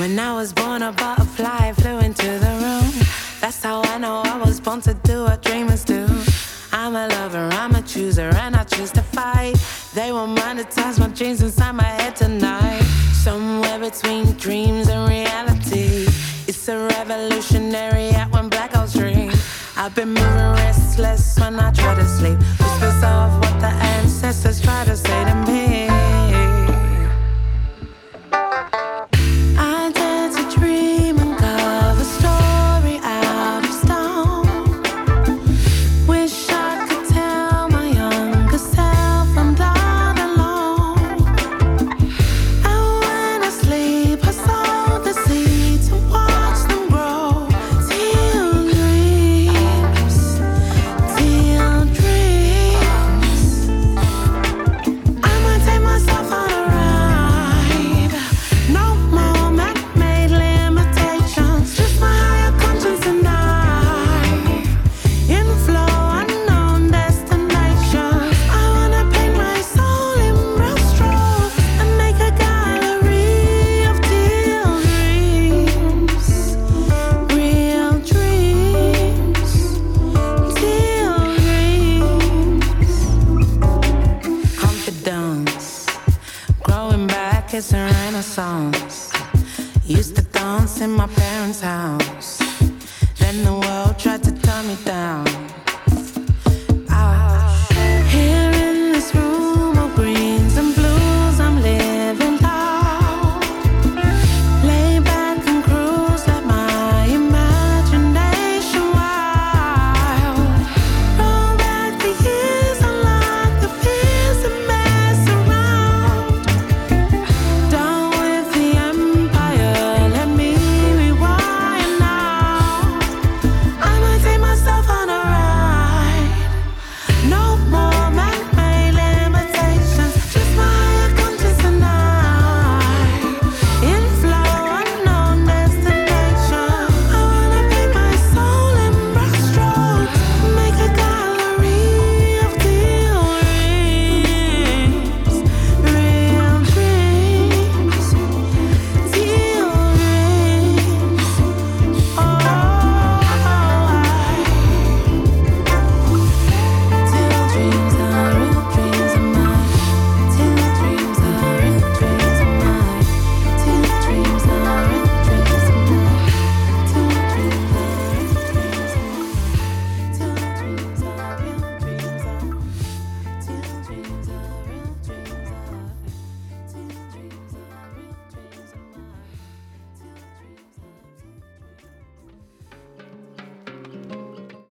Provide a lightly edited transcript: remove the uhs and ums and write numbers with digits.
When I was born, a butterfly flew into the room. That's how I know I was born to do what dreamers do. I'm a lover, I'm a chooser, and I choose to fight. They won't monetize my dreams inside my head tonight. Somewhere between dreams and reality, it's a revolutionary act when black holes dream. I've been moving restless when I try to sleep. Whispers of what the ancestors try to say to me. I dare to dream and carve a story out of stone. Wish I could tell my younger self I'm not alone. And when I sleep, I sow the seeds to watch them grow. Till dreams, till dreams. I might take myself on a ride. No more man-made limitations, just my higher conscience and I. In flow, unknown destinations. I wanna paint my soul in broad strokes and make a gallery of teal dreams, real dreams, teal dreams. Confidence, growing back is a renaissance. Used to dance in my parents' house.